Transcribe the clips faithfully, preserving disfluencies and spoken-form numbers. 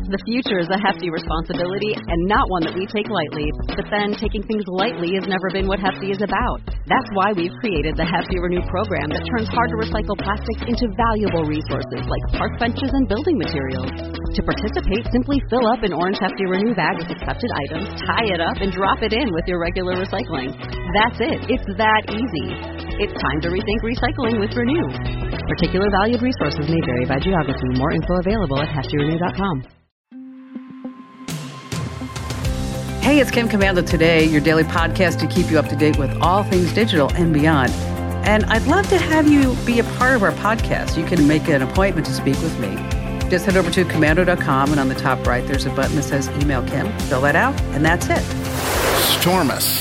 The future is a hefty responsibility and not one that we take lightly. But then taking things lightly has never been what Hefty is about. That's why we've created the Hefty Renew program that turns hard-to-recycle plastics into valuable resources like park benches and building materials. To participate, simply fill up an orange Hefty Renew bag with accepted items, tie it up, and drop it in with your regular recycling. That's it. It's that easy. It's time to rethink recycling with Renew. Particular valued resources may vary by geography. More info available at hefty renew dot com. Hey, it's Kim Komando Today, your daily podcast to keep you up to date with all things digital and beyond. And I'd love to have you be a part of our podcast. You can make an appointment to speak with me. Just head over to komando dot com, and on the top right, there's a button that says Email Kim. Fill that out, and that's it. Stormus.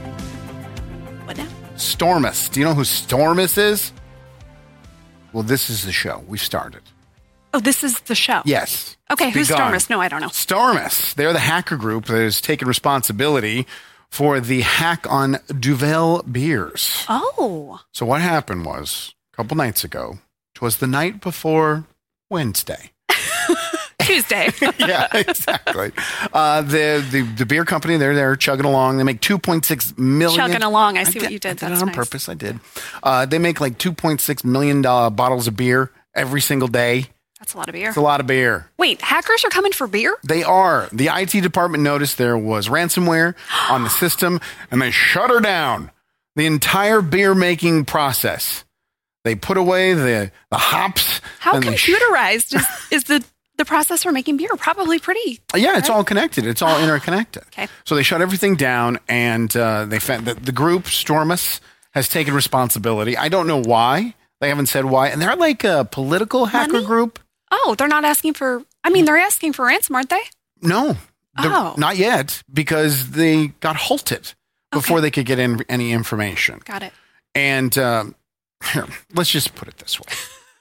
What now? Stormus. Do you know who Stormus is? Well, this is the show. We started. Oh, this is the show? Yes. Okay, who's Begun. Stormus? No, I don't know. Stormus. They're the hacker group that has taken responsibility for the hack on Duvel beers. Oh. So what happened was, a couple nights ago, it was the night before Wednesday. Tuesday. Yeah, exactly. Uh, the, the the beer company, they're there chugging along. They make two point six million. Chugging along. I see I what did, you did. I did That's it on nice. purpose. I did. Uh, they make like two point six million uh, bottles of beer every single day. That's a lot of beer. It's a lot of beer. Wait, hackers are coming for beer? They are. The I T department noticed there was ransomware on the system, and they shut her down. The entire beer making process. They put away the, the hops. How and they sh- computerized is, is the, the process for making beer? Probably pretty. Yeah, it's right? all connected. It's all interconnected. Okay. So they shut everything down, and uh, they found that the group Stormus has taken responsibility. I don't know why. They haven't said why, and they're like a political hacker Money? group. Oh, they're not asking for, I mean, they're asking for ransom, aren't they? No, they're- Oh. not yet, because they got halted before Okay. they could get in any information. Got it. And um, here, let's just put it this way.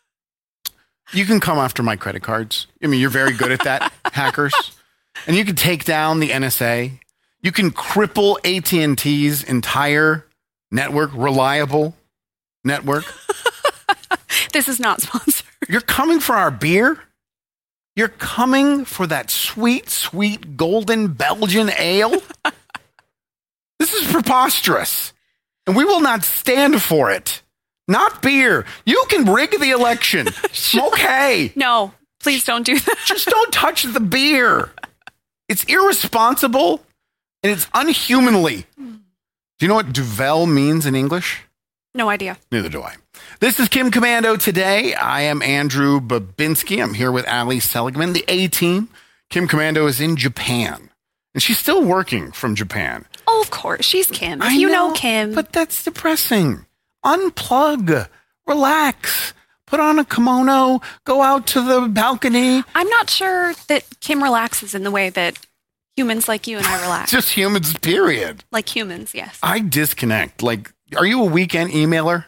You can come after my credit cards. I mean, you're very good at that, hackers. And you can take down the N S A. You can cripple A T and T's entire network, reliable network. This is not sponsored. You're coming for our beer? You're coming for that sweet, sweet golden Belgian ale? This is preposterous. And we will not stand for it. Not beer. You can rig the election. Okay. No, please don't do that. Just don't touch the beer. It's irresponsible and it's unhumanly. Do you know what Duvel means in English? No idea. Neither do I. This is Kim Komando Today. I am Andrew Babinski. I'm here with Ali Seligman, the A-Team. Kim Komando is in Japan, and she's still working from Japan. Oh, of course. She's Kim. If I you know Kim. But that's depressing. Unplug. Relax. Put on a kimono. Go out to the balcony. I'm not sure that Kim relaxes in the way that humans like you and I relax. Just humans, period. Like humans, yes. I disconnect. Like, are you a weekend emailer?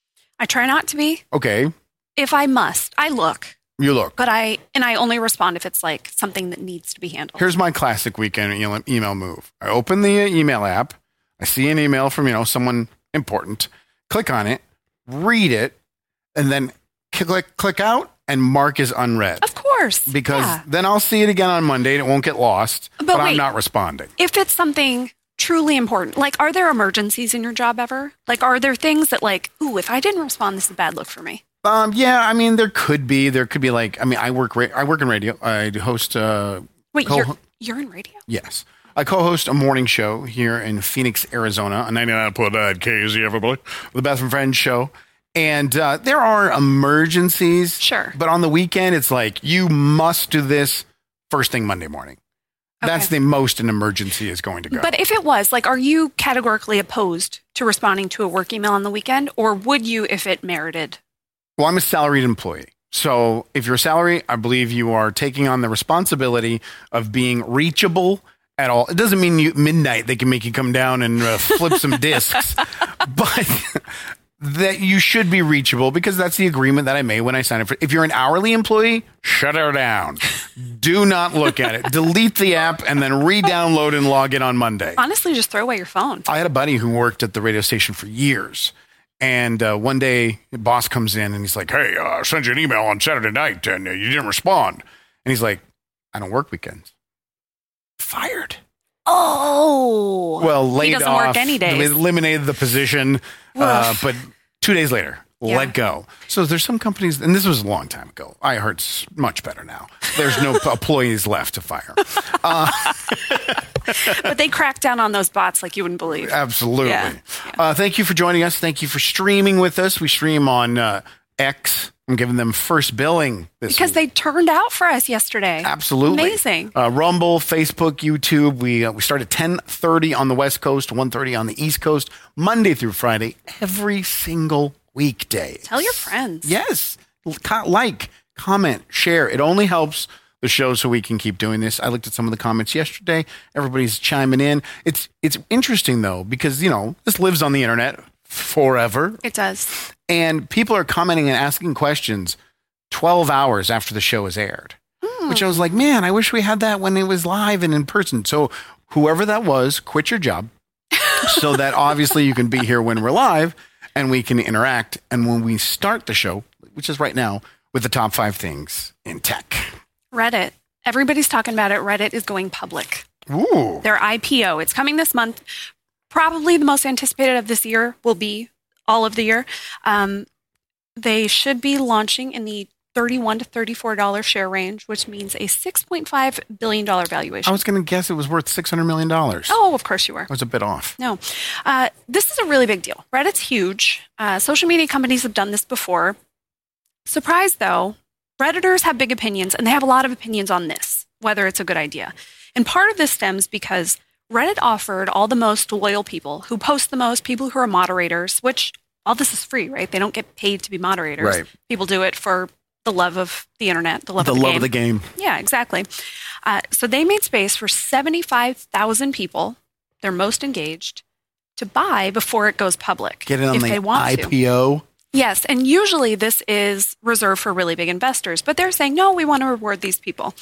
I try not to be. Okay. If I must, I look. You look. But I, and I only respond if it's like something that needs to be handled. Here's my classic weekend e- email move. I open the email app. I see an email from, you know, someone important. Click on it, read it, and then click click out and mark as unread. Of course. Because yeah. then I'll see it again on Monday and it won't get lost, but, But I'm wait. not responding. If it's something truly important, like are there emergencies in your job ever? Like are there things that like, ooh, if I didn't respond, this is a bad look for me? Um, yeah, I mean, there could be. There could be like, I mean, I work ra- I work in radio. I host uh Wait, co- you're, you're in radio? Yes. I co-host a morning show here in Phoenix, Arizona, on ninety-nine point nine K Z, everybody, the Beth and Friends show. And uh, there are emergencies. Sure. But on the weekend, it's like, you must do this first thing Monday morning. That's Okay. the most an emergency is going to go. But if it was, like, are you categorically opposed to responding to a work email on the weekend? Or would you if it merited? Well, I'm a salaried employee. So if you're a salary, I believe you are taking on the responsibility of being reachable at all. It doesn't mean you midnight they can make you come down and uh, flip some discs, but that you should be reachable because that's the agreement that I made when I signed up for. If you're an hourly employee, shut her down. Do not look at it. Delete the app and then re-download and log in on Monday. Honestly, just throw away your phone. I had a buddy who worked at the radio station for years. And uh, one day, the boss comes in and he's like, hey, uh, I sent you an email on Saturday night and uh, you didn't respond. And he's like, I don't work weekends. Fired. Oh. Well, laid he doesn't off. work any days. They eliminated the position, uh, but two days later, Yeah. let go. So there's some companies, and this was a long time ago. iHeart's much better now. There's no employees left to fire. Uh, But they cracked down on those bots like you wouldn't believe. absolutely. Yeah. Yeah. Uh, thank you for joining us. Thank you for streaming with us. We stream on uh, X. I'm giving them first billing this Because week. they turned out for us yesterday. Absolutely. Amazing. Uh, Rumble, Facebook, YouTube. We uh, we start at ten thirty on the West Coast, one thirty on the East Coast, Monday through Friday, every single weekday. Tell your friends. Yes. Co- Like, comment, share. It only helps the show so we can keep doing this. I looked at some of the comments yesterday. Everybody's chiming in. It's it's interesting, though, because, you know, this lives on the internet forever. It does. And people are commenting and asking questions twelve hours after the show is aired, Hmm. which I was like, man, I wish we had that when it was live and in person. So whoever that was, quit your job so that obviously you can be here when we're live and we can interact. And when we start the show, which is right now, with the top five things in tech. Reddit. Everybody's talking about it. Reddit is going public. Ooh. Their I P O. It's coming this month. Probably the most anticipated of this year will be all of the year. Um, they should be launching in the thirty-one to thirty-four dollars share range, which means a six point five billion dollars I valuation. was going to guess it was worth six hundred million dollars. Oh, of course you were. I was a bit off. No. Uh, this is a really big deal. Reddit's huge. Uh, social media companies have done this before. Surprise, though, Redditors have big opinions, and they have a lot of opinions on this, whether it's a good idea. And part of this stems because Reddit offered all the most loyal people who post the most, people who are moderators, which all this is free, right? They don't get paid to be moderators. Right. People do it for the love of the internet, the love The of the love game. of the game. Yeah, exactly. Uh, so they made space for seventy-five thousand people, their most engaged, to buy before it goes public. Get it on if the they want I to. P O. Yes, and usually this is reserved for really big investors, but they're saying, no, we want to reward these people.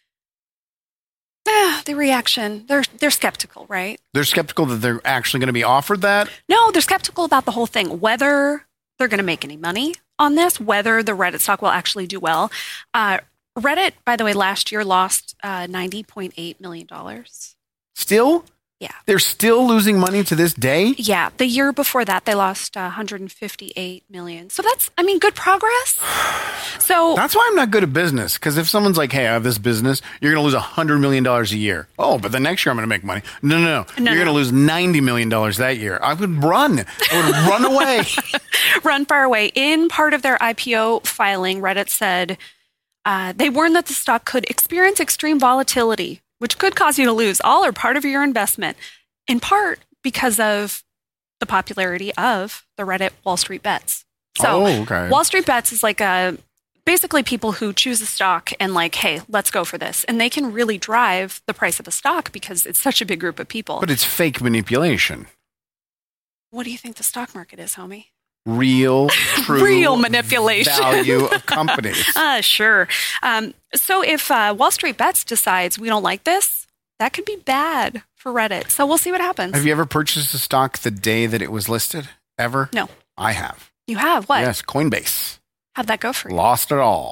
Ah, the reaction, they're they're skeptical, right? They're skeptical that they're actually going to be offered that. No, they're skeptical about the whole thing, whether they're going to make any money on this, whether the Reddit stock will actually do well. Uh, Reddit, by the way, last year lost uh, ninety point eight million dollars. Still? Yeah. They're still losing money to this day? Yeah, the year before that, they lost uh, one hundred fifty-eight million dollars. So that's, I mean, good progress. So That's why I'm not good at business. Because if someone's like, hey, I have this business, you're going to lose one hundred million dollars a year. Oh, but the next year I'm going to make money. No, no, no. No, you're no. going to lose ninety million dollars that year. I would run. I would run away. run far away. In part of their I P O filing, Reddit said uh, they warned that the stock could experience extreme volatility, which could cause you to lose all or part of your investment, in part because of the popularity of the Reddit Wall Street Bets. So Oh, okay. Wall Street Bets is like a basically people who choose a stock and like, hey, let's go for this. And they can really drive the price of a stock because it's such a big group of people. But it's fake manipulation. What do you think the stock market is, homie? Real, true Real manipulation. value of companies. Uh, sure. Um, so if uh, Wall Street Bets decides we don't like this, that could be bad for Reddit. So we'll see what happens. Have you ever purchased a stock the day that it was listed? Ever? No. I have. You have? What? Yes, Coinbase. How'd that go for you? Lost it all.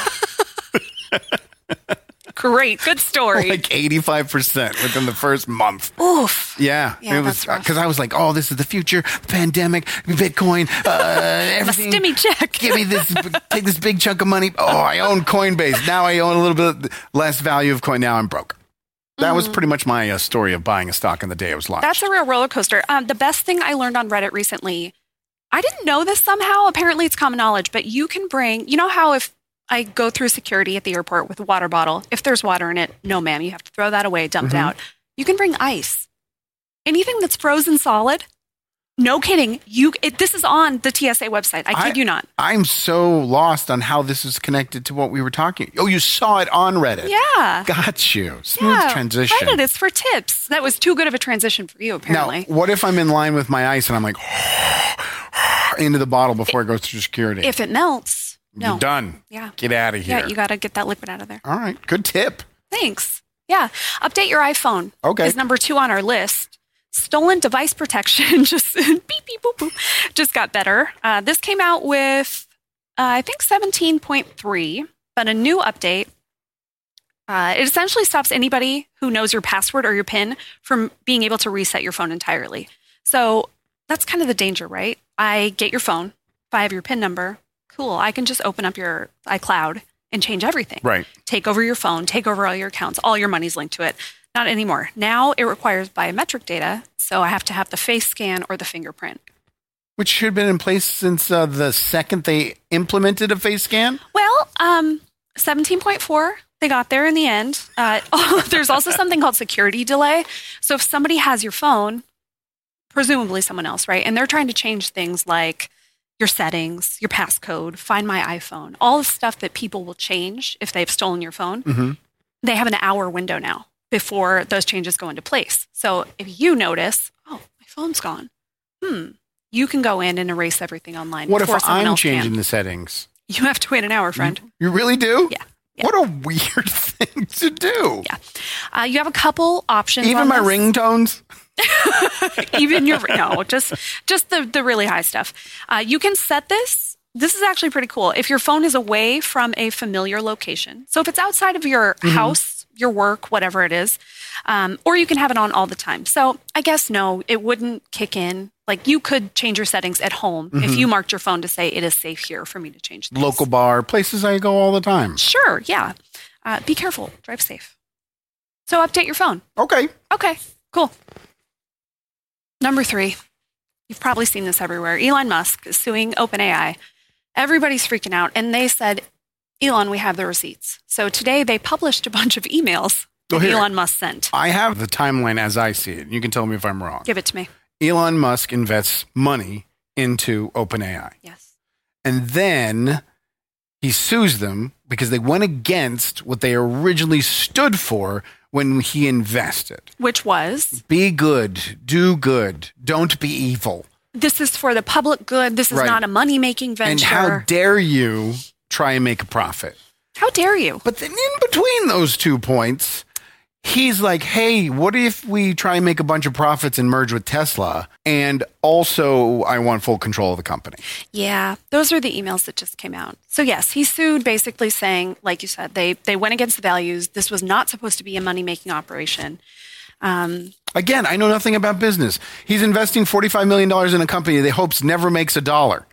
Great. Good story. Like eighty-five percent within the first month. Oof. Yeah, Yeah, it was that's rough. because I was like, "Oh, this is the future: the pandemic, Bitcoin, uh, A everything." stimmy check. Give me this, take this big chunk of money. Oh, I own Coinbase. Now I own a little bit less value of coin. Now I'm broke. That was pretty much my uh, story of buying a stock in the day it was launched. That's a real roller coaster. Um, the best thing I learned on Reddit recently, I didn't know this somehow. Apparently it's common knowledge, but you can bring, you know how if I go through security at the airport with a water bottle, if there's water in it, no ma'am, you have to throw that away, dump Mhm. it out. You can bring ice. Anything that's frozen solid, no kidding. You, it, this is on the T S A website. I kid I- you not. I'm so lost on how this is connected to what we were talking. Oh, you saw it on Reddit. Yeah. Got you. Smooth Yeah. transition. Reddit is for tips. That was too good of a transition for you, Now, apparently. what if I'm in line with my ice and I'm like into the bottle before it goes through security? If it melts, no. You're done. Yeah. Get out of here. Yeah, you got to get that liquid out of there. All right. Good tip. Thanks. Yeah. Update your iPhone. Okay. Is number two on our list. Stolen device protection just beep, beep, boop, boop, just got better. Uh, this came out with, uh, I think, seventeen point three, but a new update Uh, it essentially stops anybody who knows your password or your PIN from being able to reset your phone entirely. So that's kind of the danger, right? I get your phone. If I have your PIN number, cool. I can just open up your iCloud and change everything. Right. Take over your phone, take over all your accounts, all your money's linked to it. Not anymore. Now it requires biometric data, so I have to have the face scan or the fingerprint. Which should have been in place since uh, the second they implemented a face scan? Well, um, seventeen point four, they got there in the end. Uh, oh, there's also something called security delay. So if somebody has your phone, presumably someone else, right? And they're trying to change things like your settings, your passcode, find my iPhone, all the stuff that people will change if they've stolen your phone. Mm-hmm. They have an hour window now before those changes go into place. So if you notice, oh, my phone's gone, hmm, you can go in and erase everything online. What if before someone I'm else changing can. the settings? You have to wait an hour, friend. You really do? Yeah. yeah. What a weird thing to do. Yeah. Uh, you have a couple options. Even on my this. ringtones? Even your, no, just just the, the really high stuff. Uh, you can set this. This is actually pretty cool. If your phone is away from a familiar location. So if it's outside of your mm-hmm. house, your work, whatever it is, um, or you can have it on all the time. So I guess no, it wouldn't kick in. Like you could change your settings at home mm-hmm. if you marked your phone to say it is safe here for me to change things. Local bar, places I go all the time. Sure, yeah. Uh, be careful. Drive safe. So update your phone. Okay. Okay, cool. Number three, you've probably seen this everywhere. Elon Musk is suing OpenAI. Everybody's freaking out. And they said, Elon, we have the receipts. So today they published a bunch of emails that oh, Elon Musk sent. I have the timeline as I see it. You can tell me if I'm wrong. Give it to me. Elon Musk invests money into OpenAI. Yes. And then he sues them because they went against what they originally stood for when he invested. Which was? Be good. Do good. Don't be evil. This is for the public good. This is right. not a money-making venture. And how dare you try and make a profit? How dare you? But then in between those two points, he's like, hey, what if we try and make a bunch of profits and merge with Tesla? And also, I want full control of the company. Yeah, those are the emails that just came out. So yes, he sued basically saying, like you said, they, they went against the values. This was not supposed to be a money-making operation. Um, Again, I know nothing about business. He's investing forty-five million dollars in a company that he hopes never makes a dollar.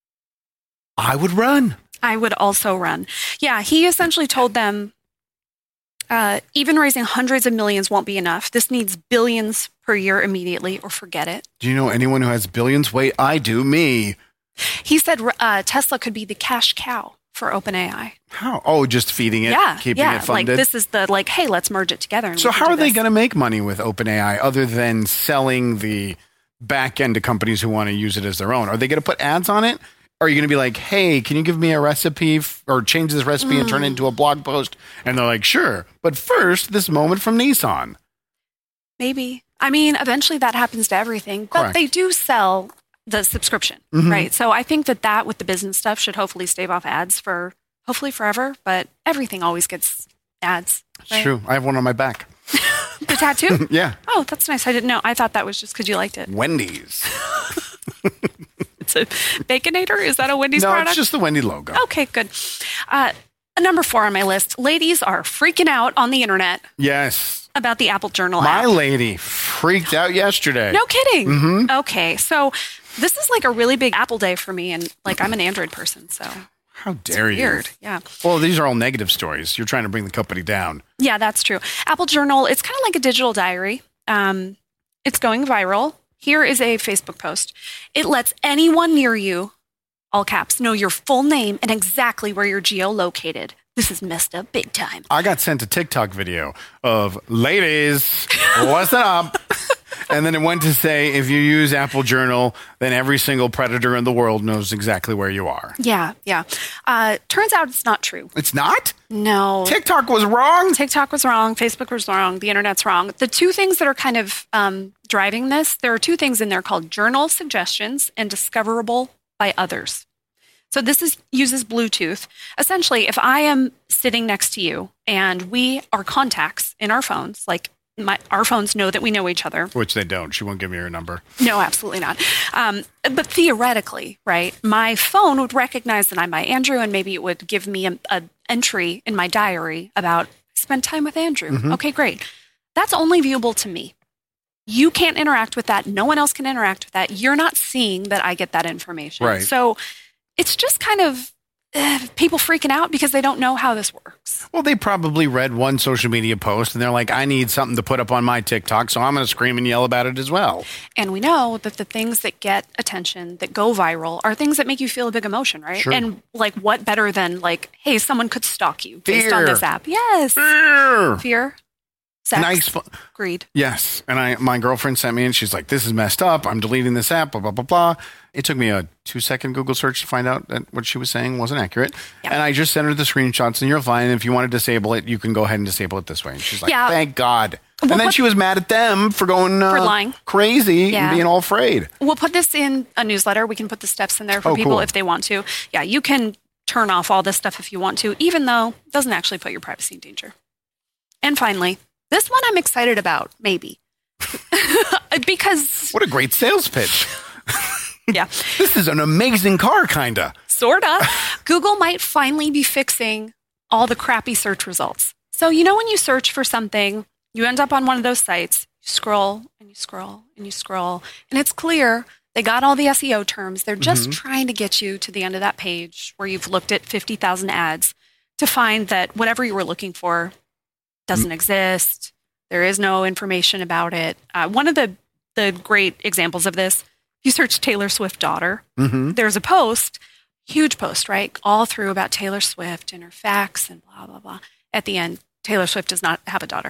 I would run. I would also run. Yeah, he essentially told them, uh, even raising hundreds of millions won't be enough. This needs billions per year immediately, or forget it. Do you know anyone who has billions? Wait, I do. Me. He said uh, Tesla could be the cash cow for OpenAI. How? Oh, just feeding it, yeah, keeping yeah. it funded. Like this is the like, hey, let's merge it together. And so how are do they this. going to make money with OpenAI other than selling the back end to companies who want to use it as their own? Are they going to put ads on it? Or are you going to be like, hey, can you give me a recipe f- or change this recipe mm. and turn it into a blog post? And they're like, sure. But first, this moment from Nissan. Maybe. I mean, eventually that happens to everything. But Correct. they do sell the subscription, mm-hmm. right? So I think that that with the business stuff should hopefully stave off ads for hopefully forever. But everything always gets ads. It's right? true. I have one on my back. The tattoo? Yeah. Oh, that's nice. I didn't know. I thought that was just because you liked it. Wendy's. It's a Baconator? Is that a Wendy's no, product? it's just the Wendy logo. Okay, good. Uh, number four on my list. Ladies are freaking out on the internet Yes. about the Apple Journal My app. lady freaked out yesterday. No kidding. Mm-hmm. Okay, so this is like a really big Apple day for me, and like I'm an Android person, so How dare it's you? weird. Yeah. Well, these are all negative stories. You're trying to bring the company down. Yeah, that's true. Apple Journal, it's kind of like a digital diary. Um, it's going viral. Here is a Facebook post. It lets anyone near you, all caps, know your full name and exactly where you're geolocated. This is messed up big time. I got sent a TikTok video of ladies, listen up. And then it went to say, if you use Apple Journal, then every single predator in the world knows exactly where you are. Yeah, yeah. Uh, turns out it's not true. It's not? No. TikTok was wrong? TikTok was wrong. Facebook was wrong. The internet's wrong. The two things that are kind of um, driving this, there are two things in there called journal suggestions and discoverable by others. So this is uses Bluetooth. Essentially, if I am sitting next to you and we are contacts in our phones, like my, our phones know that we know each other. Which they don't. She won't give me her number. No, absolutely not. Um, but theoretically, right, my phone would recognize that I'm by Andrew, and maybe it would give me an entry in my diary about, spend time with Andrew. Mm-hmm. Okay, great. That's only viewable to me. You can't interact with that. No one else can interact with that. You're not seeing that I get that information. Right. So it's just kind of uh, people freaking out because they don't know how this works. Well, they probably read one social media post and they're like, I need something to put up on my TikTok, so I'm going to scream and yell about it as well. And we know that the things that get attention, that go viral, are things that make you feel a big emotion, right? Sure. And like, what better than like, hey, someone could stalk you based Fear. on this app. Yes. Fear. Fear. Sex, And I exp- greed. Yes. And I, my girlfriend sent me and she's like, this is messed up. I'm deleting this app, blah, blah, blah, blah. It took me a two second Google search to find out that what she was saying wasn't accurate. Yeah. And I just sent her the screenshots and you're fine. If you want to disable it, you can go ahead and disable it this way. And she's like, Yeah. thank God. Well, and then what- she was mad at them for going uh, For lying. crazy Yeah. and being all afraid. We'll put this in a newsletter. We can put the steps in there for Oh, people cool. if they want to. Yeah, you can turn off all this stuff if you want to, even though it doesn't actually put your privacy in danger. And finally, this one I'm excited about, maybe. Because, What a great sales pitch. yeah, This is an amazing car, kind of. sorta. Google might finally be fixing all the crappy search results. So, you know, when you search for something, you end up on one of those sites, you scroll and you scroll and you scroll, and it's clear they got all the S E O terms. They're just Mm-hmm. trying to get you to the end of that page where you've looked at fifty thousand ads to find that whatever you were looking for doesn't exist. There is no information about it. Uh, one of the, the great examples of this, if you search Taylor Swift daughter, Mm-hmm. there's a post, huge post, right? All through about Taylor Swift and her facts and blah, blah, blah. At the end, Taylor Swift does not have a daughter.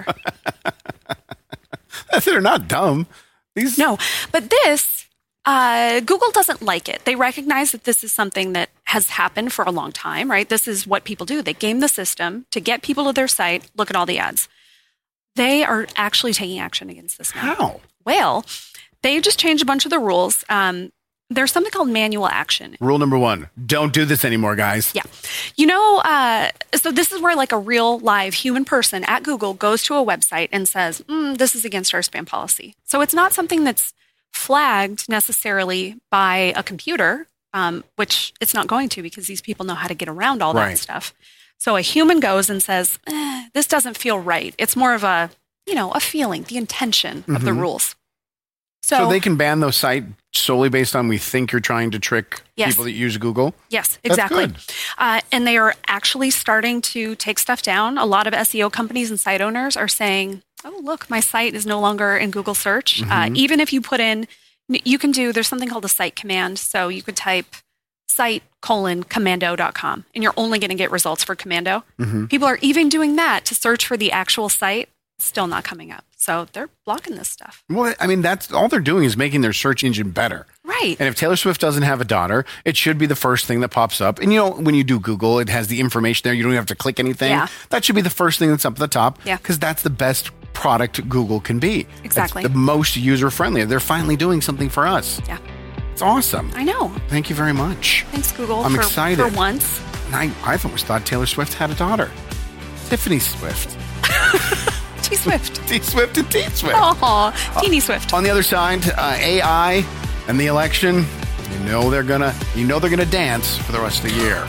They're not dumb. These No, but this, uh, Google doesn't like it. They recognize that this is something that has happened for a long time, right? This is what people do. They game the system to get people to their site, look at all the ads. They are actually taking action against this now. How? Well, they just changed a bunch of the rules. Um, there's something called manual action. Rule number one, don't do this anymore, guys. Yeah. You know, uh, so this is where like a real live human person at Google goes to a website and says, mm, this is against our spam policy. So it's not something that's flagged necessarily by a computer, um, which it's not going to because these people know how to get around all that Right. stuff. So a human goes and says, eh, this doesn't feel right. It's more of a, you know, a feeling, the intention of the rules. So, So they can ban those sites solely based on we think you're trying to trick Yes. people that use Google. yes, That's exactly. good. Uh, and they are actually starting to take stuff down. A lot of S E O companies and site owners are saying, oh, look, my site is no longer in Google search. Uh, even if you put in, you can do, there's something called a site command. So you could type site colon commando dot com and you're only going to get results for commando. People are even doing that to search for the actual site, still not coming up. So they're blocking this stuff. Well, I mean, that's all they're doing is making their search engine better. Right. And if Taylor Swift doesn't have a daughter, it should be the first thing that pops up. And you know, when you do Google, it has the information there. You don't have to click anything. Yeah. That should be the first thing that's up at the top. Yeah. Because that's the best product Google can be. Exactly. It's the most user friendly. They're finally doing something for us. Yeah. It's awesome. I know. Thank you very much. Thanks, Google, I'm for, excited. for once. And I, I've always thought Taylor Swift had a daughter. Tiffany Swift. T Swift. T Swift and T Swift. Oh, teeny Swift. On the other side, uh, A I and the election, you know they're gonna, you know they're gonna dance for the rest of the year.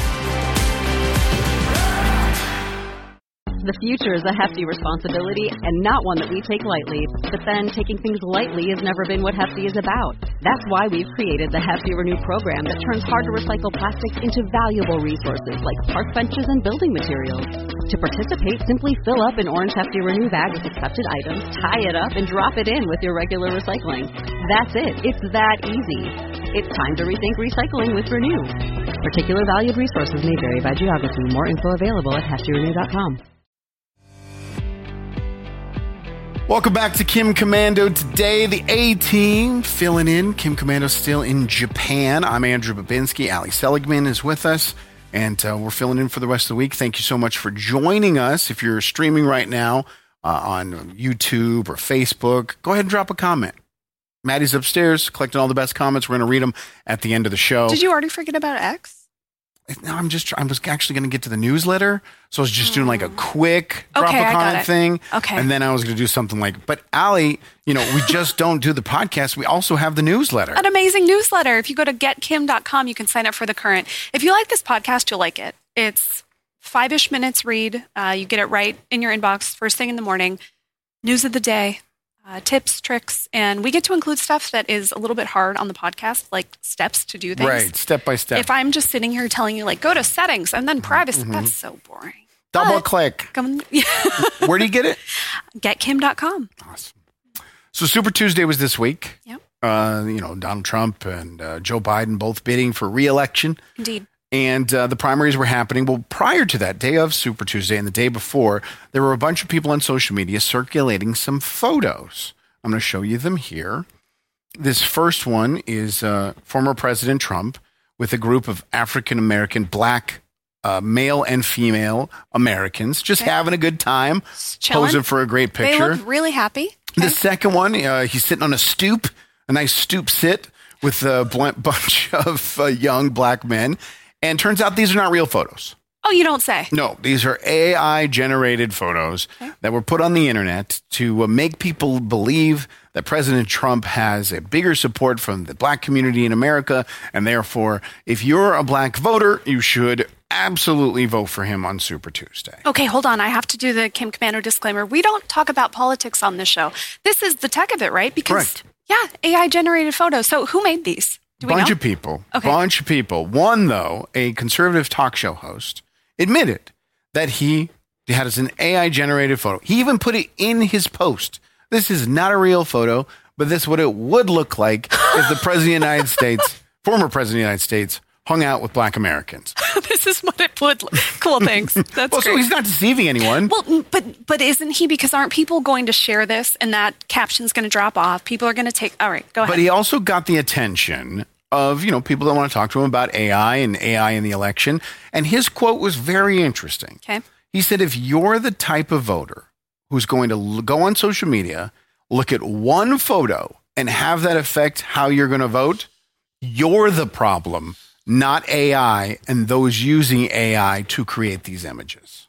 The future is a hefty responsibility and not one that we take lightly. But then taking things lightly has never been what Hefty is about. That's why we've created the Hefty Renew program that turns hard to recycle plastics into valuable resources like park benches and building materials. To participate, simply fill up an orange Hefty Renew bag with accepted items, tie it up, and drop it in with your regular recycling. That's it. It's that easy. It's time to rethink recycling with Renew. Particular valued resources may vary by geography. More info available at hefty renew dot com. Welcome back to Kim Commando. Today, the A-Team filling in. Kim Commando still in Japan. I'm Andrew Babinski. Ali Seligman is with us, and uh, we're filling in for the rest of the week. Thank you so much for joining us. If you're streaming right now uh, on YouTube or Facebook, go ahead and drop a comment. Maddie's upstairs collecting all the best comments. We're going to read them at the end of the show. Did you already forget about X? No, I'm just, I was actually going to get to the newsletter. So I was just doing like a quick drop Okay, a I got comment it. thing. Okay. And then I was going to do something like, but Ali, you know, we just don't do the podcast. We also have the newsletter. An amazing newsletter. If you go to get kim dot com, you can sign up for the current. If you like this podcast, you'll like it. It's five-ish minutes read. Uh, you get it right in your inbox first thing in the morning. News of the day, uh, tips, tricks, and we get to include stuff that is a little bit hard on the podcast, like steps to do things. Right, step by step. If I'm just sitting here telling you, like, go to settings and then privacy, mm-hmm. that's so boring. Double but, click. Come, yeah. Where do you get it? get kim dot com. Awesome. So Super Tuesday was this week. Yep. Uh, you know, Donald Trump and uh, Joe Biden both bidding for re-election. Indeed. And uh, the primaries were happening. Well, prior to that, day of Super Tuesday and the day before, there were a bunch of people on social media circulating some photos. I'm going to show you them here. This first one is uh, former President Trump with a group of African-American black uh, male and female Americans just okay. having a good time, Chilling. posing for a great picture. They look really happy. Okay. The Okay. second one, uh, he's sitting on a stoop, a nice stoop sit with a bl- bunch of uh, young black men. And turns out these are not real photos. Oh, you don't say. No, these are A I-generated photos okay. that were put on the internet to uh, make people believe that President Trump has a bigger support from the black community in America. And therefore, if you're a black voter, you should absolutely vote for him on Super Tuesday. Okay, hold on. I have to do the Kim Komando disclaimer. We don't talk about politics on this show. This is the tech of it, right? Because, Correct. yeah, A I-generated photos. So who made these? Do we bunch know? of people. Okay. Bunch of people. One, though, a conservative talk show host, admitted that he had an A I-generated photo. He even put it in his post. This is not a real photo, but this is what it would look like if the President of the United States, former President of the United States, hung out with black Americans. This is what it would look. Cool, thanks. That's well, great. so he's not deceiving anyone. Well, but but isn't he? Because aren't people going to share this and that caption's going to drop off? People are going to take, all right, go ahead. But he also got the attention of, you know, people that want to talk to him about A I and A I in the election. And his quote was very interesting. Okay. He said, if you're the type of voter who's going to l- go on social media, look at one photo and have that affect how you're going to vote, you're the problem, not A I and those using A I to create these images.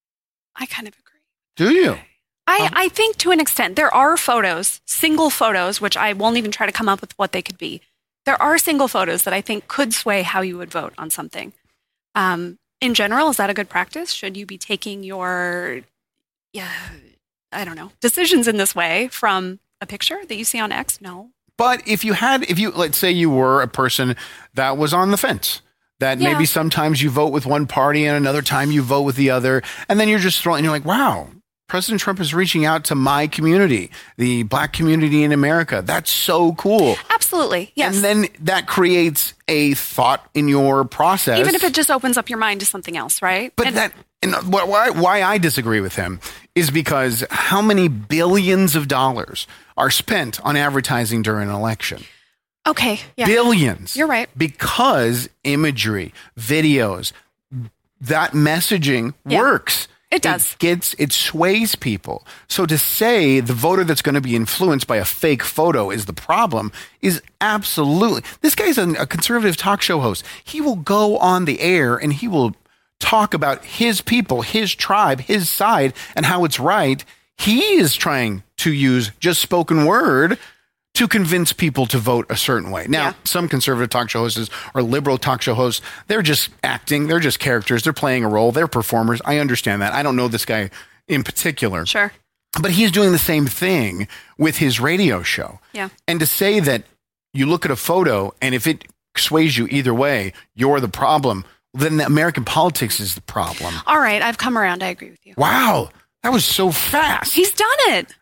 I kind of agree. Do you? I, Um, I think to an extent, there are photos, single photos, which I won't even try to come up with what they could be. There are single photos that I think could sway how you would vote on something. Um, in general, is that a good practice? Should you be taking your, yeah, I don't know, decisions in this way from a picture that you see on X? No. But if you had, if you, let's say you were a person that was on the fence, that Yeah. maybe sometimes you vote with one party and another time you vote with the other, and then you're just throwing, you're like, wow, President Trump is reaching out to my community, the black community in America. That's so cool. Absolutely. Yes. And then that creates a thought in your process. Even if it just opens up your mind to something else, right? But And- that, and wh- why, why I disagree with him is because how many billions of dollars are spent on advertising during an election? Okay. Yeah. Billions. You're right. Because imagery, videos, that messaging Yeah. works. It does. It gets, it sways people. So to say the voter that's going to be influenced by a fake photo is the problem is absolutely. This guy's a, a conservative talk show host. He will go on the air and he will talk about his people, his tribe, his side, and how it's right. He is trying to use just spoken word to convince people to vote a certain way. Now, Yeah. some conservative talk show hosts or liberal talk show hosts, they're just acting. They're just characters. They're playing a role. They're performers. I understand that. I don't know this guy in particular. Sure. But he's doing the same thing with his radio show. Yeah. And to say that you look at a photo and if it sways you either way, you're the problem, then the American politics is the problem. All right. I've come around. I agree with you. Wow. That was so fast. He's done it.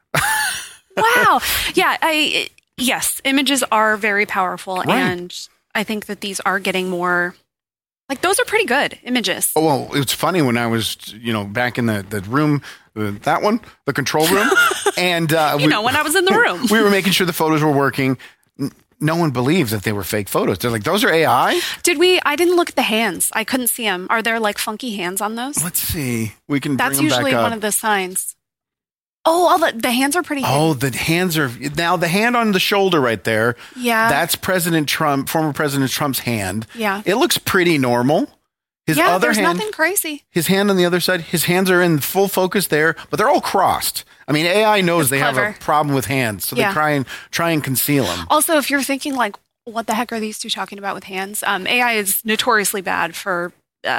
Wow. Yeah. I yes, images are very powerful, Right. and I think that these are getting more. Like those are pretty good images. Oh, well, it's funny when I was, you know, back in the, the room, uh, that one, the control room. and, uh, You know, when I was in the room. we were making sure the photos were working. N- No one believes that they were fake photos. They're like, those are A I? Did we? I didn't look at the hands. I couldn't see them. Are there like funky hands on those? Let's see. We can That's bring them usually back up. one of the signs. Oh, all the the hands are pretty. Oh, the hands are now the hand on the shoulder right there. Yeah. That's President Trump, former President Trump's hand. Yeah. It looks pretty normal. His yeah, other there's hand, nothing crazy. his hand on the other side, his hands are in full focus there, but they're all crossed. I mean, A I knows It's they have clever. a problem with hands, so Yeah. they try and try and conceal them. Also, if you're thinking like, what the heck are these two talking about with hands? Um, A I is notoriously bad for uh,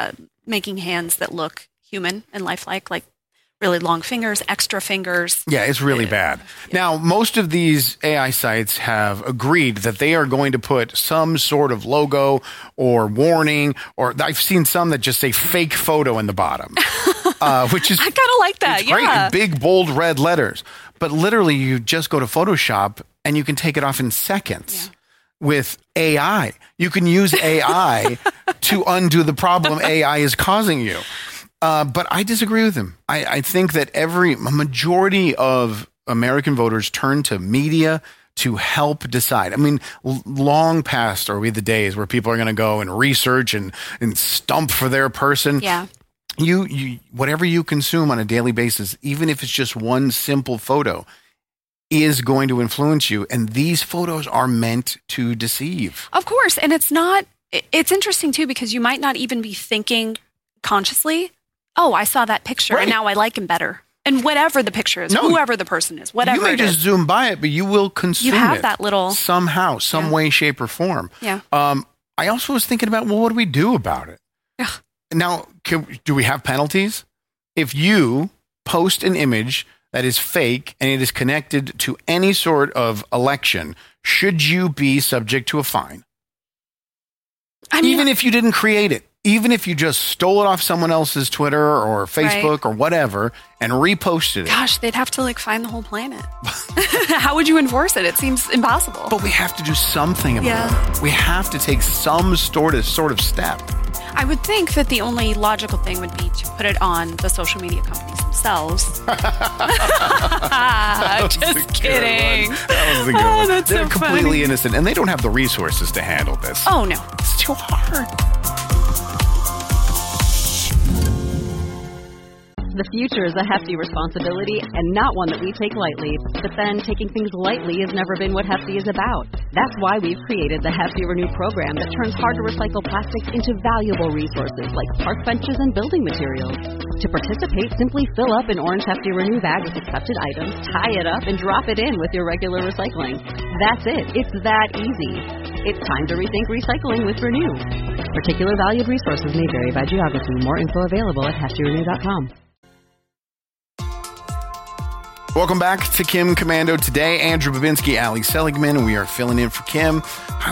making hands that look human and lifelike, like really long fingers, extra fingers. Yeah, it's really bad. Yeah. Now, most of these A I sites have agreed that they are going to put some sort of logo or warning, or I've seen some that just say fake photo in the bottom, uh, which is I kind of like that. It's great Yeah, in big bold red letters. But literally, you just go to Photoshop and you can take it off in seconds. Yeah. With A I, you can use A I to undo the problem A I is causing you. Uh, but I disagree with him. I, I think that every a majority of American voters turn to media to help decide. I mean, l- long past are we the days where people are going to go and research and, and stump for their person. Yeah. You, you, whatever you consume on a daily basis, even if it's just one simple photo, is going to influence you. And these photos are meant to deceive. Of course. And it's not, it's interesting too, because you might not even be thinking consciously, oh, I saw that picture right. and now I like him better. And whatever the picture is, no, whoever the person is, whatever you may it just is. zoom by it, but you will consume it. You have it that little somehow, some yeah. way, shape, or form. Yeah. Um, I also was thinking about, well, what do we do about it? Yeah. Now, can, do we have penalties? If you post an image that is fake and it is connected to any sort of election, should you be subject to a fine? I mean, even if you didn't create it, even if you just stole it off someone else's Twitter or Facebook right. or whatever and reposted it. Gosh, they'd have to like find the whole planet. How would you enforce it? It seems impossible. But we have to do something about yeah. it. We have to take some sort of sort of step. I would think that the only logical thing would be to put it on the social media companies themselves. Just kidding. That was a good oh, one. That's They're so completely funny. innocent, and they don't have the resources to handle this. Oh, no. It's too hard. The future is a hefty responsibility and not one that we take lightly. But then taking things lightly has never been what Hefty is about. That's why we've created the Hefty Renew program that turns hard-to-recycle plastics into valuable resources like park benches and building materials. To participate, simply fill up an orange Hefty Renew bag with accepted items, tie it up, and drop it in with your regular recycling. That's it. It's that easy. It's time to rethink recycling with Renew. Particular valued resources may vary by geography. More info available at hefty renew dot com. Welcome back to Kim Komando. Today, Andrew Babinski, Ali Seligman, and we are filling in for Kim.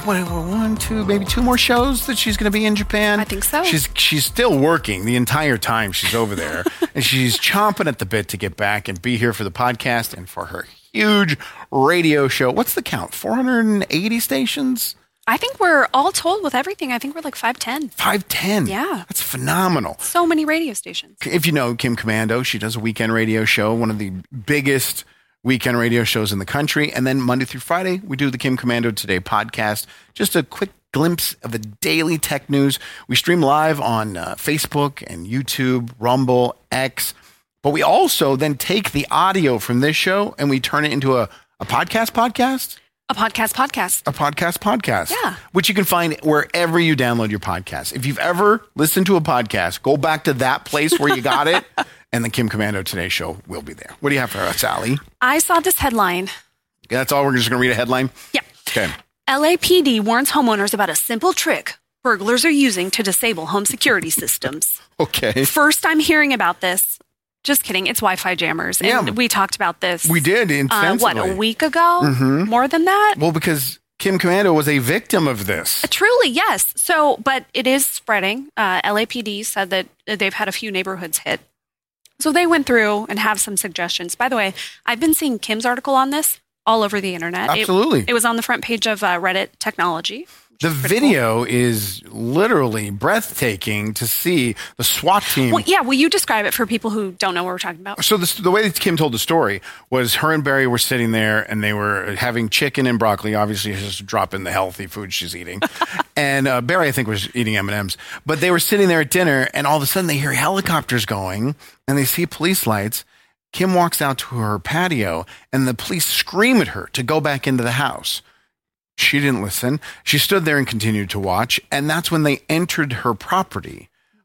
One, two, maybe two more shows that she's going to be in Japan. I think so. She's she's still working the entire time she's over there, and she's chomping at the bit to get back and be here for the podcast and for her huge radio show. What's the count? four hundred eighty stations? I think we're all told with everything. I think we're like five ten. five ten? Yeah. That's phenomenal. So many radio stations. If you know Kim Komando, she does a weekend radio show, one of the biggest weekend radio shows in the country. And then Monday through Friday, we do the Kim Komando Today podcast. Just a quick glimpse of the daily tech news. We stream live on uh, Facebook and YouTube, Rumble, X. But we also then take the audio from this show and we turn it into a, a podcast podcast. A podcast podcast. A podcast podcast. Yeah. Which you can find wherever you download your podcast. If you've ever listened to a podcast, go back to that place where you got it, and the Kim Komando Today show will be there. What do you have for us, Sally? I saw this headline. That's all? We're just going to read a headline? Yeah. Okay. L A P D warns homeowners about a simple trick burglars are using to disable home security systems. Okay. First I'm hearing about this. Just kidding. It's Wi-Fi jammers. And Yeah. we talked about this. We did, Uh, extensively. what, a week ago? Mhm. More than that? Well, because Kim Komando was a victim of this. Truly, yes. So, but it is spreading. Uh, L A P D said that they've had a few neighborhoods hit. So they went through and have some suggestions. By the way, I've been seeing Kim's article on this all over the internet. It- Absolutely. It, was on the front page of uh, Reddit Technology. The video is literally breathtaking to see the SWAT team. Well, yeah, will you describe it for people who don't know what we're talking about? So this, the way that Kim told the story was her and Barry were sitting there and they were having chicken and broccoli. Obviously, she's just dropping the healthy food she's eating. and uh, Barry, I think, was eating M and M's. But they were sitting there at dinner and all of a sudden they hear helicopters going and they see police lights. Kim walks out to her patio and the police scream at her to go back into the house. She didn't listen. She stood there and continued to watch. And that's when they entered her property.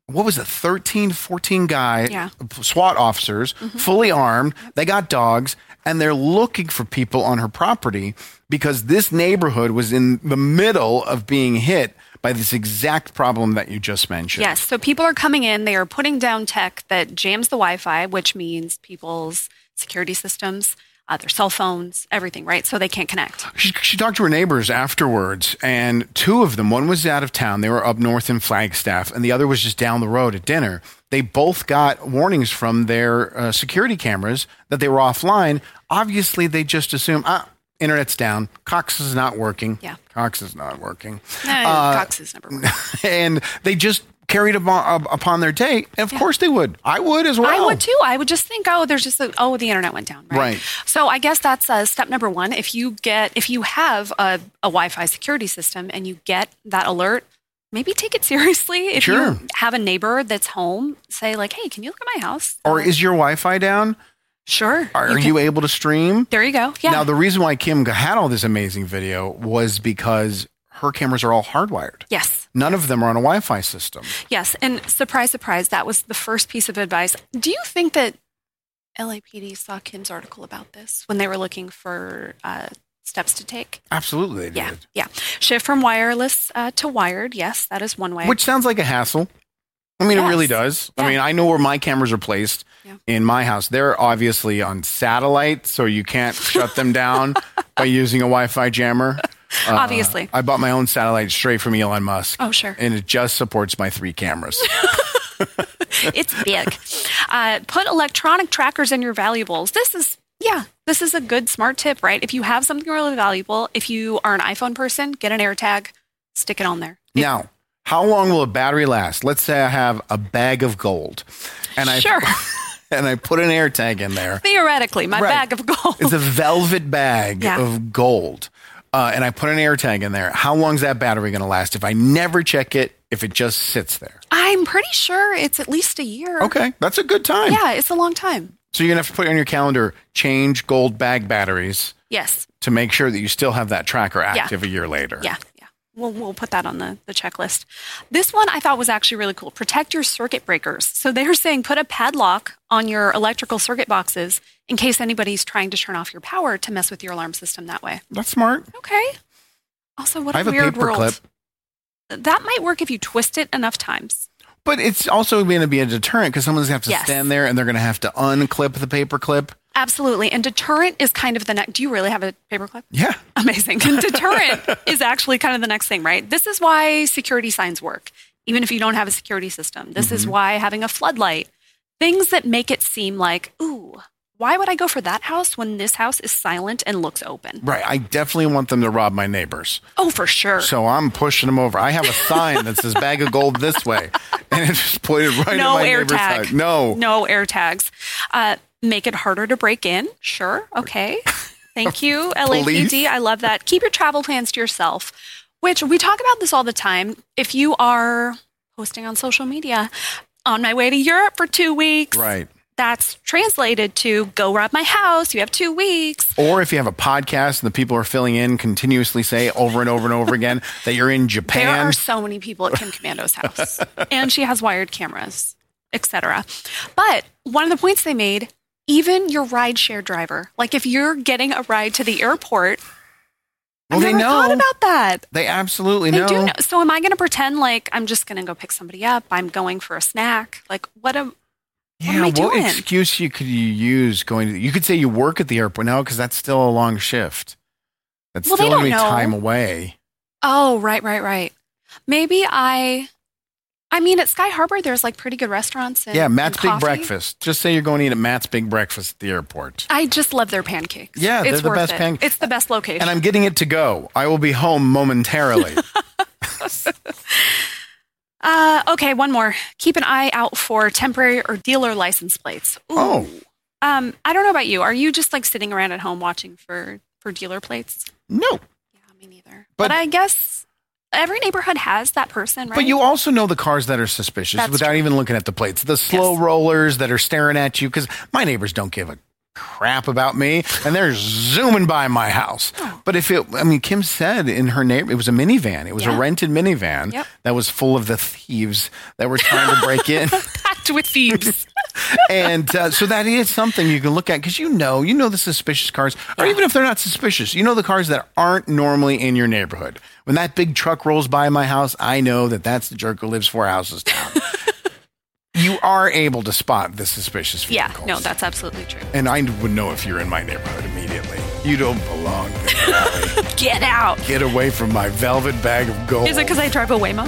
what was it, thirteen, fourteen guy Yeah. SWAT officers, Mm-hmm. fully armed. They got dogs, and they're looking for people on her property because this neighborhood was in the middle of being hit by this exact problem that you just mentioned. Yes. So people are coming in. They are putting down tech that jams the Wi-Fi, which means people's security systems, uh, their cell phones, everything, right? So they can't connect. She, she talked to her neighbors afterwards, and two of them, one was out of town. They were up north in Flagstaff, and the other was just down the road at dinner. They both got warnings from their uh, security cameras that they were offline. Obviously, they just assume, ah, internet's down. Cox is not working. Yeah. Cox is not working. No, Uh, Cox is number one. and they just carried upon, upon their day. And of course they would. I would as well. I would too. I would just think, oh, there's just a, oh, the internet went down, right? Right. So I guess that's uh, step number one. If you get, if you have a, a Wi-Fi security system and you get that alert, maybe take it seriously. If Sure. you have a neighbor that's home, say like, hey, can you look at my house? Or is your Wi-Fi down? Sure. Are You you, can- able to stream? There you go. Yeah. Now, the reason why Kim had all this amazing video was because her cameras are all hardwired. yes. None of them are on a Wi-Fi system. Yes. And surprise, surprise, that was the first piece of advice. Do you think that L A P D saw Kim's article about this when they were looking for uh, steps to take? Absolutely, they Yeah. did. Yeah. Shift from wireless uh, to wired. Yes, that is one way. Which sounds like a hassle. I mean, it Yes. really does. I Yeah. mean, I know where my cameras are placed Yeah. in my house. They're obviously on satellite, so you can't shut them down by using a Wi-Fi jammer. Uh, Obviously. I bought my own satellite straight from Elon Musk. Oh, sure. And it just supports my three cameras. It's big. Uh, put electronic trackers in your valuables. This is, yeah, this is a good smart tip, right? If you have something really valuable, if you are an iPhone person, get an AirTag, stick it on there. Now, how long will a battery last? Let's say I have a bag of gold, and I Sure. and I put an AirTag in there. Theoretically, my Right. bag of gold. It's a velvet bag Yeah. of gold, uh, and I put an AirTag in there. How long is that battery going to last if I never check it? If it just sits there? I'm pretty sure it's at least a year. Okay, that's a good time. Yeah, it's a long time. So you're gonna have to put on your calendar, change gold bag batteries Yes. to make sure that you still have that tracker active a year later. Yeah. Yeah. We'll, we'll put that on the, the checklist. This one I thought was actually really cool. Protect your circuit breakers. So they're saying put a padlock on your electrical circuit boxes in case anybody's trying to turn off your power to mess with your alarm system that way. That's smart. Okay. Also, what I a have a weird paper world. clip. That might work if you twist it enough times. But it's also going to be a deterrent because someone's going to have to Yes. stand there and they're going to have to unclip the paper clip. Absolutely. And deterrent is kind of the next. Do you really have a paperclip? Yeah. Amazing. And deterrent is actually kind of the next thing, right? This is why security signs work, even if you don't have a security system. This is why having a floodlight, things that make it seem like, ooh, why would I go for that house when this house is silent and looks open? Right. I definitely want them to rob my neighbors. Oh, for sure. So I'm pushing them over. I have a sign that says bag of gold this way. And it's just pointed right no at my air neighbor's tag. side. No. No air tags. Uh, make it harder to break in. Sure. Okay. Thank you, L A P D. Police. I love that. Keep your travel plans to yourself, which we talk about this all the time. If you are posting on social media, on my way to Europe for two weeks. Right. That's translated to go rob my house. You have two weeks. Or if you have a podcast and the people are filling in continuously say over and over and over again that you're in Japan. There are so many people at Kim Commando's house, and she has wired cameras, et cetera. But one of the points they made, even your rideshare driver, like if you're getting a ride to the airport, well, I've they never know. thought about that. They absolutely They know. do know. So am I going to pretend like I'm just going to go pick somebody up? I'm going for a snack. Like what am Yeah, am I what doing? excuse you could you use going to? You could say you work at the airport now because that's still a long shift. That's Well, they still going to be don't know. time away. Oh, right, right, right. Maybe I. I mean, at Sky Harbor, there's like pretty good restaurants. And, Yeah, Matt's and Big coffee. Breakfast. Just say you're going to eat at Matt's Big Breakfast at the airport. I just love their pancakes. Yeah, they're it's the worth best it. pan- It's the best location. And I'm getting it to go. I will be home momentarily. Uh, okay, one more. Keep an eye out for temporary or dealer license plates. Ooh. Oh. Um, I don't know about you. Are you just like sitting around at home watching for for dealer plates? No. Yeah, me neither. But- But, I guess every neighborhood has that person, right? But you also know the cars that are suspicious That's without true. even looking at the plates. The slow Yes. rollers that are staring at you because my neighbors don't give a crap about me, and they're zooming by my house. Oh. But if it, I mean, Kim said in her name, it was a minivan. It was yeah. a rented minivan yep. that was full of the thieves that were trying to break in. Packed with thieves. And uh, so that is something you can look at because you know, you know the suspicious cars, or even if they're not suspicious, you know the cars that aren't normally in your neighborhood. When that big truck rolls by my house, I know that that's the jerk who lives four houses down. You are able to spot the suspicious vehicles. Yeah, no, that's absolutely true. And I would know if you're in my neighborhood immediately. You don't belong there. Get out. Get away from my velvet bag of gold. Is it because I drive a Waymo?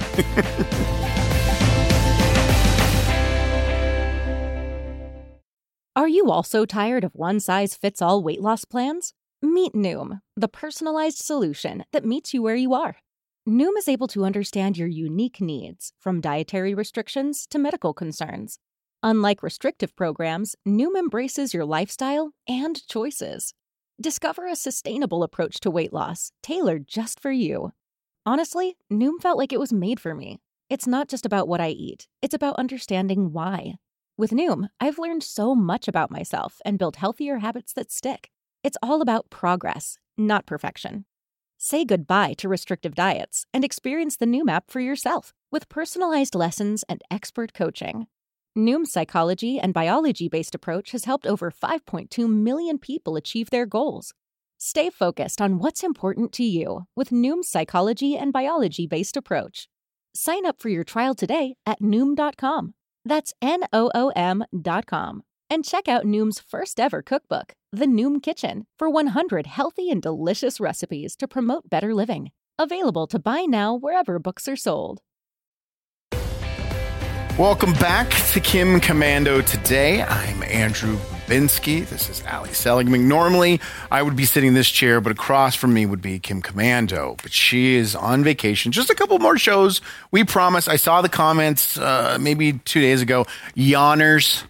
Are you also tired of one-size-fits-all weight loss plans? Meet Noom, the personalized solution that meets you where you are. Noom is able to understand your unique needs, from dietary restrictions to medical concerns. Unlike restrictive programs, Noom embraces your lifestyle and choices. Discover a sustainable approach to weight loss, tailored just for you. Honestly, Noom felt like it was made for me. It's not just about what I eat, it's about understanding why. With Noom, I've learned so much about myself and built healthier habits that stick. It's all about progress, not perfection. Say goodbye to restrictive diets and experience the Noom app for yourself with personalized lessons and expert coaching. Noom's psychology and biology-based approach has helped over five point two million people achieve their goals. Stay focused on what's important to you with Noom's psychology and biology-based approach. Sign up for your trial today at Noom dot com. That's N O O M dot com. And check out Noom's first ever cookbook, The Noom Kitchen, for one hundred healthy and delicious recipes to promote better living. Available to buy now wherever books are sold. Welcome back to Kim Komando Today. I'm Andrew Babinski. This is Ali Seligman. Normally, I would be sitting in this chair, but across from me would be Kim Komando. But she is on vacation. Just a couple more shows. We promise. I saw the comments uh, maybe two days ago. Yawners.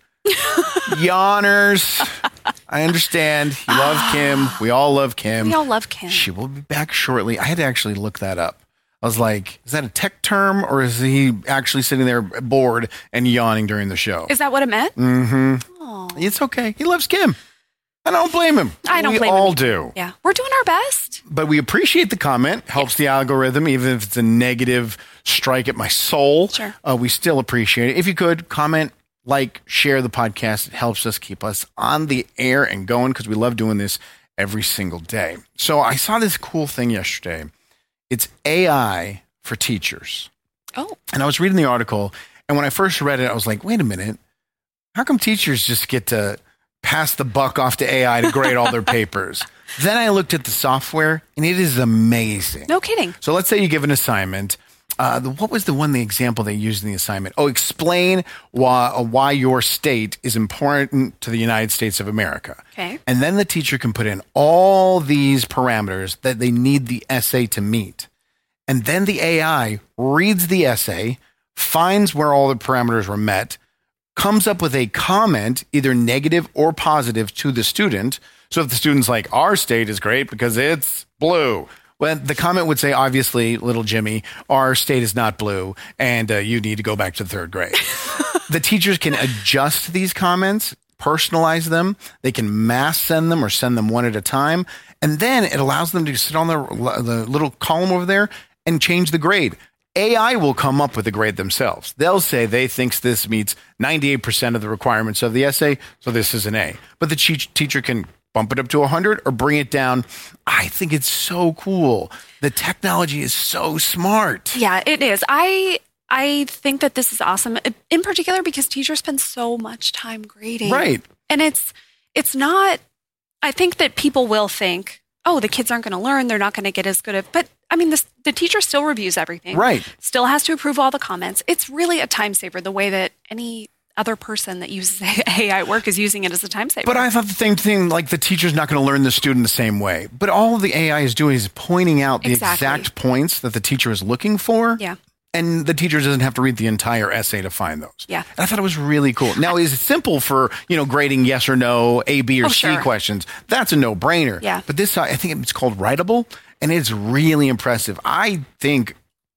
Yawners. I understand. You love Kim. We all love Kim. We all love Kim. She will be back shortly. I had to actually look that up. I was like, is that a tech term or is he actually sitting there bored and yawning during the show? Is that what it meant? Mm-hmm. Aww. It's okay. He loves Kim. I don't blame him. I don't we blame him. We all do. Yeah. We're doing our best. But we appreciate the comment. Helps yes. the algorithm, even if it's a negative strike at my soul. Sure. Uh, we still appreciate it. If you could, comment, like, share the podcast. It helps us keep us on the air and going because we love doing this every single day. So I saw this cool thing yesterday. It's A I for teachers. Oh. And I was reading the article, and when I first read it, I was like, wait a minute. How come teachers just get to pass the buck off to A I to grade all their papers? Then I looked at the software, and it is amazing. No kidding. So let's say you give an assignment. Uh, the, what was the one, the example they used in the assignment? Oh, explain why, uh, why your state is important to the United States of America. Okay. And then the teacher can put in all these parameters that they need the essay to meet. And then the A I reads the essay, finds where all the parameters were met, comes up with a comment, either negative or positive, to the student. So if the student's like, our state is great because it's blue. Well, the comment would say, obviously, little Jimmy, our state is not blue, and uh, you need to go back to the third grade. The teachers can adjust these comments, personalize them. They can mass send them or send them one at a time. And then it allows them to sit on the, the little column over there and change the grade. A I will come up with a grade themselves. They'll say they think this meets ninety-eight percent of the requirements of the essay, so this is an A. But the che- teacher can bump it up to one hundred or bring it down. I think it's so cool. The technology is so smart. Yeah, it is. I I think that this is awesome, in particular because teachers spend so much time grading. Right. And it's it's not, I think that people will think, oh, the kids aren't going to learn. They're not going to get as good at, but I mean, this, the teacher still reviews everything. Right. Still has to approve all the comments. It's really a time saver the way that any other person that uses A I work is using it as a time saver. But I thought the same thing, like the teacher's not going to learn the student the same way. But all the A I is doing is pointing out the exactly. exact points that the teacher is looking for. Yeah. And the teacher doesn't have to read the entire essay to find those. Yeah. And I thought it was really cool. Now, is it simple for, you know, grading yes or no, A, B, or oh, C sure. questions? That's a no-brainer. Yeah. But this, I think it's called Writable, and it's really impressive. I think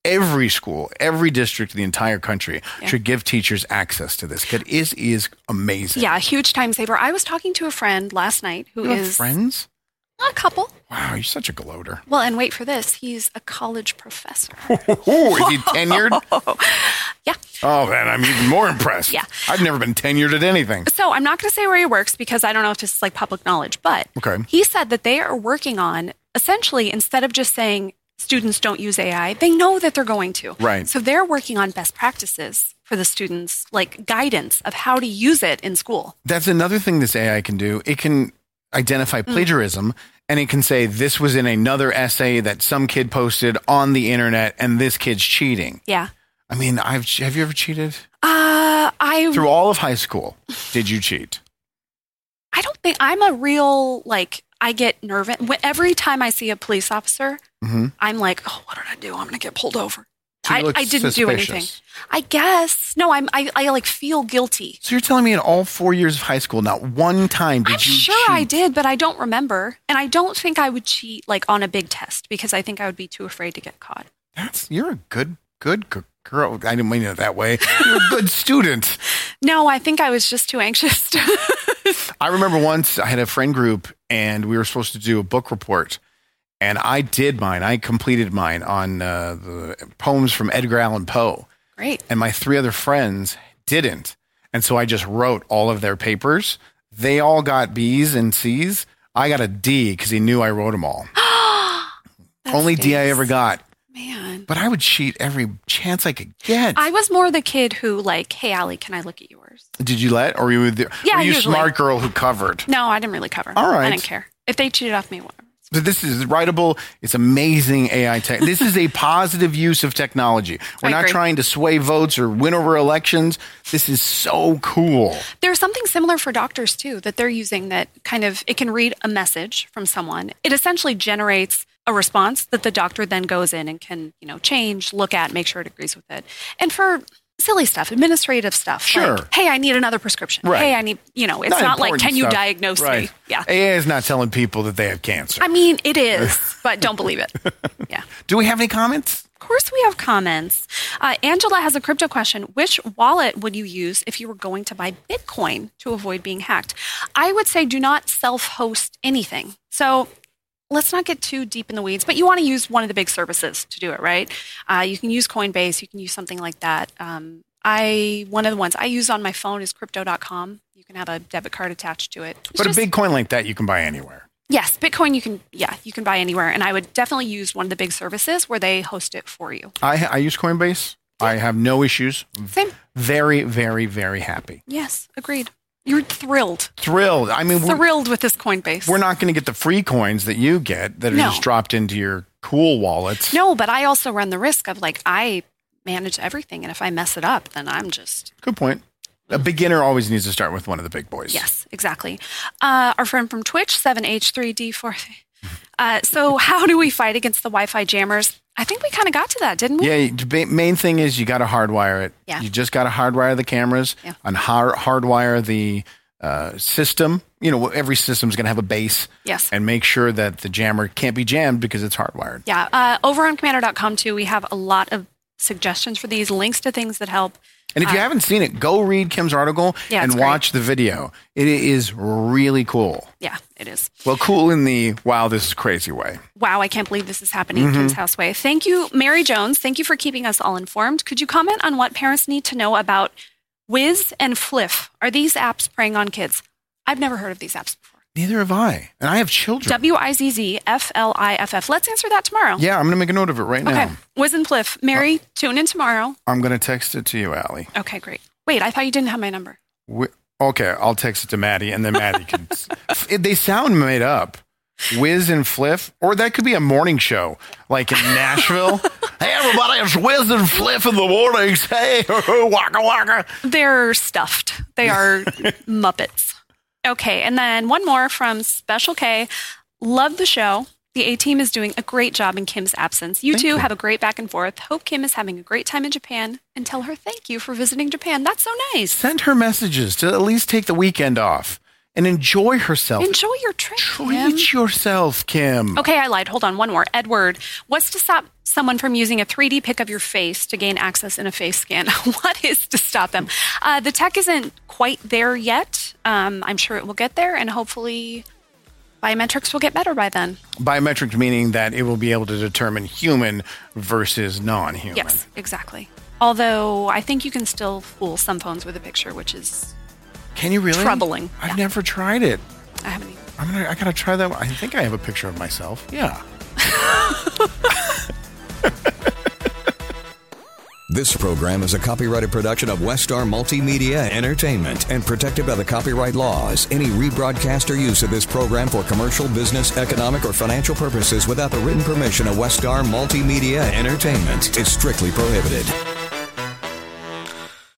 every school, every district in the entire country Yeah. should give teachers access to this. It is, is amazing. Yeah, a huge time saver. I was talking to a friend last night who You have is friends? a couple. Wow, you're such a gloater. Well, and wait for this. He's a college professor. Ooh, is he tenured? Yeah. Oh, man, I'm even more impressed. Yeah. I've never been tenured at anything. So I'm not going to say where he works because I don't know if this is like public knowledge, but Okay. he said that they are working on essentially instead of just saying students don't use A I, they know that they're going to. Right. So they're working on best practices for the students, like guidance of how to use it in school. That's another thing this A I can do. It can identify Mm. plagiarism, and it can say this was in another essay that some kid posted on the internet, and this kid's cheating. Yeah. I mean, I've have you ever cheated? Uh, I Through all of high school, did you cheat? I don't think I'm a real like I get nervous Wh- every time I see a police officer. Mhm. I'm like, oh, what did I do? I'm gonna get pulled over. So you I, look I didn't do anything. suspicious. I guess no. I'm I, I like feel guilty. So you're telling me in all four years of high school, not one time did I'm you sure cheat? I did, but I don't remember. And I don't think I would cheat like on a big test because I think I would be too afraid to get caught. That's you're a good, good g- girl. I didn't mean it that way. You're a good student. No, I think I was just too anxious. To I remember once I had a friend group and we were supposed to do a book report. And I did mine. I completed mine on uh, the poems from Edgar Allan Poe. Great. And my three other friends didn't. And so I just wrote all of their papers. They all got B's and C's. I got a D because he knew I wrote them all. That Only D I stinks. ever got. Man. But I would cheat every chance I could get. I was more the kid who like, hey, Allie, can I look at yours? Did you let? Or were you, the, Yeah, were you usually. smart girl who covered? No, I didn't really cover. All right. I didn't care. If they cheated off me, whatever. So this is writable. It's amazing A I tech. This is a positive use of technology. We're I not agree. trying to sway votes or win over elections. This is so cool. There's something similar for doctors too that they're using that kind of it can read a message from someone. It essentially generates a response that the doctor then goes in and can, you know, change, look at, make sure it agrees with it. And for silly stuff, administrative stuff. Sure. Like, hey, I need another prescription. Right. Hey, I need, you know, it's not, like, important can you stuff. diagnose right. me? Yeah. A I is not telling people that they have cancer. I mean, it is, but don't believe it. Yeah. Do we have any comments? Of course, we have comments. Uh, Angela has a crypto question. Which wallet would you use if you were going to buy Bitcoin to avoid being hacked? I would say do not self-host anything. So let's not get too deep in the weeds, but you want to use one of the big services to do it, right? Uh, you can use Coinbase. You can use something like that. Um, I one of the ones I use on my phone is crypto dot com. You can have a debit card attached to it. It's But just- a big coin like that you can buy anywhere. Yes, Bitcoin you can, yeah, you can buy anywhere. And I would definitely use one of the big services where they host it for you. I, I use Coinbase. I have no issues. Same. Very, very, very happy. Yes, agreed. You're thrilled. Thrilled. I mean, we're, Thrilled with this Coinbase. we're not going to get the free coins that you get that are No. just dropped into your cool wallets. No, but I also run the risk of like, I manage everything. And if I mess it up, then I'm just, Good point. A beginner always needs to start with one of the big boys. yes, exactly. Uh, our friend from Twitch, seven H three D four. Uh, so how do we fight against the Wi-Fi jammers? I think we kind of got to that, didn't we? Yeah, the ba- main thing is you got to hardwire it. Yeah. You just got to hardwire the cameras Yeah. and hard- hardwire the uh, system. You know, every system's going to have a base. Yes. And make sure that the jammer can't be jammed because it's hardwired. Yeah. Uh, over on commander dot com too, we have a lot of suggestions for these, links to things that help. And if you haven't seen it, go read Kim's article Yeah, and it's great. watch the video. It is really cool. Yeah, it is. Well, cool in the wow, this is crazy way. Wow, I can't believe this is happening Mm-hmm. in Kim's Houseway. Thank you, Mary Jones. Thank you for keeping us all informed. Could you comment on what parents need to know about Wiz and Fliff? Are these apps preying on kids? I've never heard of these apps before. Neither have I. And I have children. W I Z Z F L I F F. Let's answer that tomorrow. yeah, I'm going to make a note of it right Okay. now. Wiz and Fliff. Mary, tune in tomorrow. I'm going to text it to you, Allie. Okay, great. Wait, I thought you didn't have my number. Wi- Okay, I'll text it to Maddie, and then Maddie can. It- they sound made up. Wiz and Fliff, or that could be a morning show, like in Nashville. Hey, everybody, it's Wiz and Fliff in the mornings. Hey, waka waka. They're stuffed. They are Muppets. Okay, and then one more from Special K. Love the show. The A-Team is doing a great job in Kim's absence. You Thank two you. have a great back and forth. Hope Kim is having a great time in Japan, and tell her thank you for visiting Japan. That's so nice. Send her messages to at least take the weekend off. and enjoy herself. Enjoy your trip, Kim. Treat yourself, Kim. Okay, I lied. Hold on. One more. Edward, what's to stop someone from using a three D pic of your face to gain access in a face scan? What is to stop them? Uh, the tech isn't quite there yet. Um, I'm sure it will get there, and hopefully biometrics will get better by then. Biometrics meaning that it will be able to determine human versus non-human. Yes, exactly. Although I think you can still fool some phones with a picture, which is Can you really? troubling. I've Yeah. never tried it. I haven't either. I'm gonna. I gotta try that one. I think I have a picture of myself. Yeah. This program is a copyrighted production of Westar Multimedia Entertainment and protected by the copyright laws. Any rebroadcast or use of this program for commercial, business, economic, or financial purposes without the written permission of Westar Multimedia Entertainment is strictly prohibited.